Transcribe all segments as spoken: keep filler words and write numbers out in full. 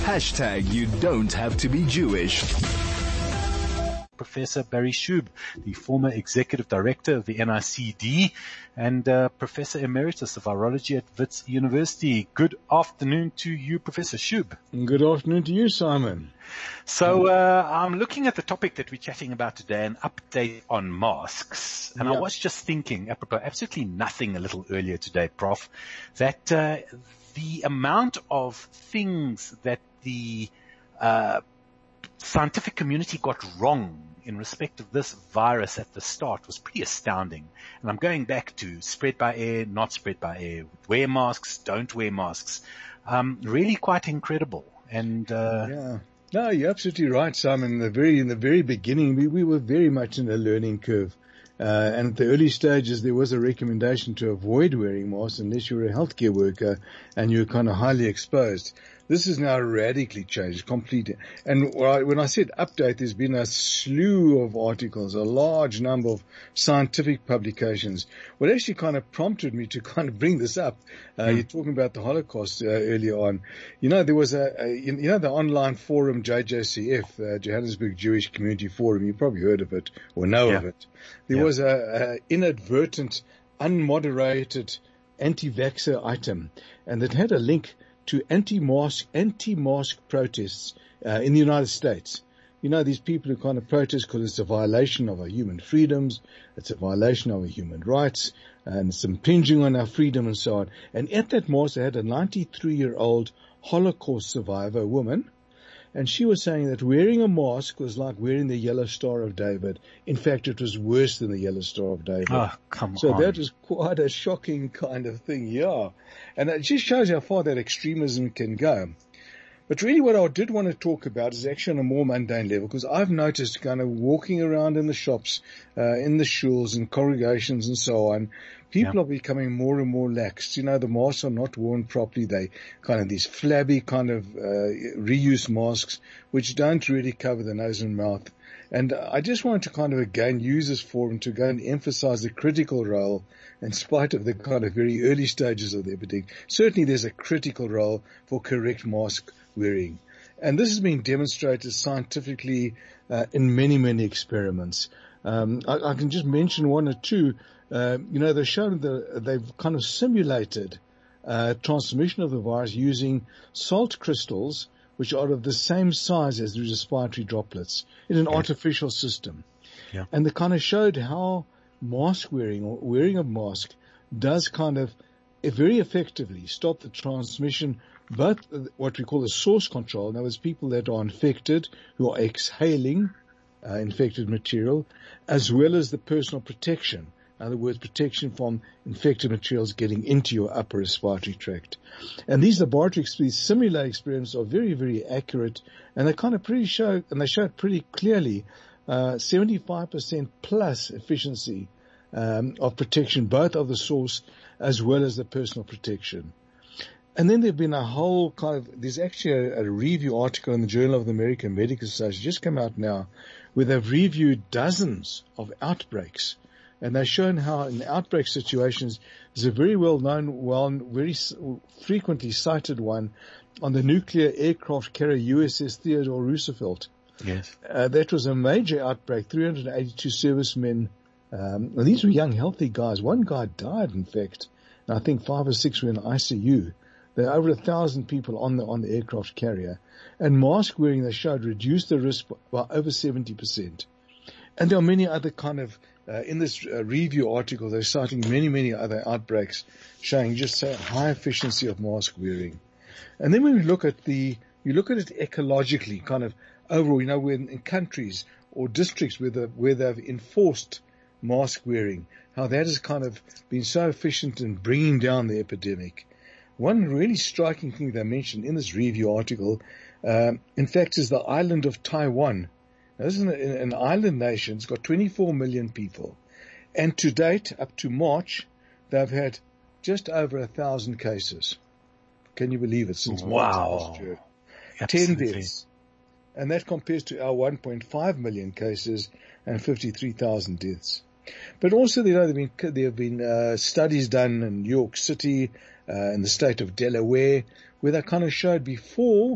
Hashtag you don't have to be Jewish. Professor Barry Shub, the former executive director of the N I C D and uh, Professor Emeritus of Virology at Wits University. Good afternoon to you, Professor Shub. Good afternoon to you, Simon. So uh, I'm looking at the topic that we're chatting about today, an update on masks. And yep. I was just thinking, apropos absolutely nothing a little earlier today, Prof, that uh, the amount of things that the uh scientific community got wrong in respect of this virus at the start was pretty astounding. And I'm going back to spread by air, not spread by air, wear masks, don't wear masks. Um, really quite incredible. And, uh, yeah. No, you're absolutely right, Simon. In the very, in the very beginning, we, we were very much in a learning curve. Uh, and at the early stages, there was a recommendation to avoid wearing masks unless you were a healthcare worker and you were kind of highly exposed. This is now radically changed, completely. And when I said update, there's been a slew of articles, a large number of scientific publications. What actually kind of prompted me to kind of bring this up, uh, mm. you're talking about the Holocaust uh, earlier on. You know, there was a, a, you know, the online forum J J C F, uh, Johannesburg Jewish Community Forum. You probably heard of it or know yeah. of it. There yeah. was a, a inadvertent, unmoderated anti-vaxxer item, and it had a link to anti-mask, anti-mask protests uh, in the United States. You know, these people who kind of protest because it's a violation of our human freedoms, it's a violation of our human rights, and it's impinging on our freedom and so on. And at that mask, they had a ninety-three-year-old Holocaust survivor woman, and she was saying that wearing a mask was like wearing the Yellow Star of David. In fact, it was worse than the Yellow Star of David. Oh, come so on. So that was quite a shocking kind of thing, yeah. And it just shows how far that extremism can go. But really what I did want to talk about is actually on a more mundane level, because I've noticed kind of walking around in the shops, uh, in the shuls and congregations and so on, people yeah. are becoming more and more lax. You know, the masks are not worn properly. They kind of these flabby kind of uh, reuse masks, which don't really cover the nose and mouth. And I just wanted to kind of again use this forum to go and emphasize the critical role, in spite of the kind of very early stages of the epidemic. Certainly there's a critical role for correct mask wearing. And this has been demonstrated scientifically uh, in many, many experiments. Um, I, I can just mention one or two. Uh, you know, they've shown that they've kind of simulated uh, transmission of the virus using salt crystals, which are of the same size as the respiratory droplets in an yeah. artificial system. Yeah. And they kind of showed how mask wearing or wearing a mask does kind of uh, very effectively stop the transmission, both what we call the source control. Now, there's people that are infected who are exhaling uh, infected material, as well as the personal protection. In other words, protection from infected materials getting into your upper respiratory tract. And these laboratory, these simulated experiments are very, very accurate, and they kind of pretty show, and they show it pretty clearly, uh, seventy-five percent plus efficiency um, of protection, both of the source as well as the personal protection. And then there've been a whole kind of, there's actually a, a review article in the Journal of the American Medical Society just come out now, where they've reviewed dozens of outbreaks. And they've shown how in outbreak situations, there's a very well-known, well, very frequently cited one on the nuclear aircraft carrier U S S Theodore Roosevelt. Yes. Uh, that was a major outbreak, three hundred eighty-two servicemen. Um, and these were young, healthy guys. One guy died, in fact, and I think five or six were in I C U. There are over a thousand people on the, on the aircraft carrier. And mask wearing, they showed, reduced the risk by over seventy percent. And there are many other kind of, uh, in this uh, review article, they're citing many, many other outbreaks showing just a high efficiency of mask wearing. And then when we look at the, you look at it ecologically, kind of overall, you know, when in countries or districts where, the, where they've enforced mask wearing, how that has kind of been so efficient in bringing down the epidemic. One really striking thing they mentioned in this review article, um, in fact, is the island of Taiwan. Now, this is an, an island nation. It's got twenty-four million people. And to date, up to March, they've had just over a thousand cases. Can you believe it? Since wow. March last year. Absolutely. ten deaths. And that compares to our one point five million cases and fifty-three thousand deaths. But also, you know, there have been, there have been uh, studies done in New York City, uh, in the state of Delaware, where they kind of showed before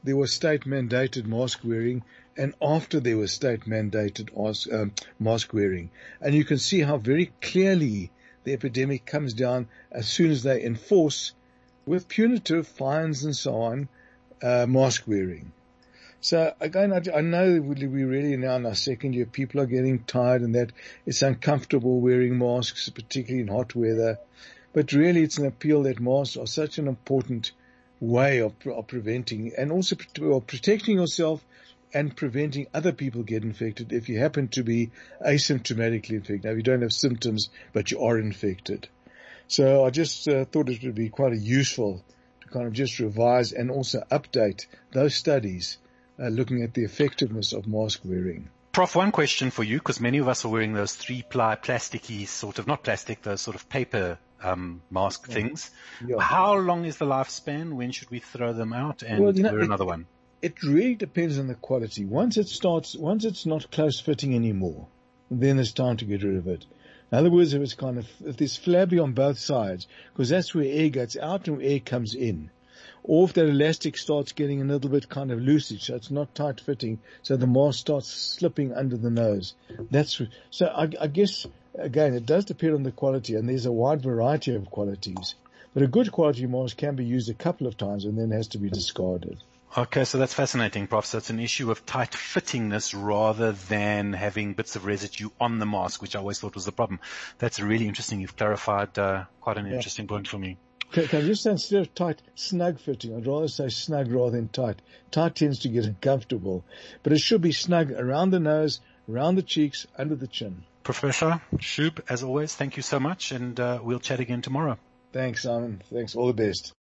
there was state-mandated mask wearing and after there was state-mandated um, mask wearing. And you can see how very clearly the epidemic comes down as soon as they enforce, with punitive fines and so on, uh, mask wearing. So again, I, I know we really now in our second year, people are getting tired and that it's uncomfortable wearing masks, particularly in hot weather. But really it's an appeal that masks are such an important way of, of preventing and also of protecting yourself and preventing other people get infected if you happen to be asymptomatically infected. Now, you don't have symptoms, but you are infected. So I just uh, thought it would be quite useful to kind of just revise and also update those studies uh, looking at the effectiveness of mask wearing. Prof, one question for you, because many of us are wearing those three-ply plasticky sort of, not plastic, those sort of paper um, mask yeah. things. Yeah. How long is the lifespan? When should we throw them out and well, you know, wear it, another one? It really depends on the quality. Once it starts, once it's not close fitting anymore, then it's time to get rid of it. In other words, if it's kind of, if there's flabby on both sides, because that's where air gets out and air comes in. Or if that elastic starts getting a little bit kind of loosey, so it's not tight fitting, so the mask starts slipping under the nose. That's, so I, I guess, again, it does depend on the quality, and there's a wide variety of qualities. But a good quality mask can be used a couple of times and then has to be discarded. Okay, so that's fascinating, Prof. So it's an issue of tight fittingness rather than having bits of residue on the mask, which I always thought was the problem. That's really interesting. You've clarified uh, quite an yeah. interesting point for me. Can, can I just say instead of tight, snug fitting? I'd rather say snug rather than tight. Tight tends to get uncomfortable, but it should be snug around the nose, around the cheeks, under the chin. Professor Shub, as always, thank you so much, and uh, we'll chat again tomorrow. Thanks, Simon. Thanks. All the best.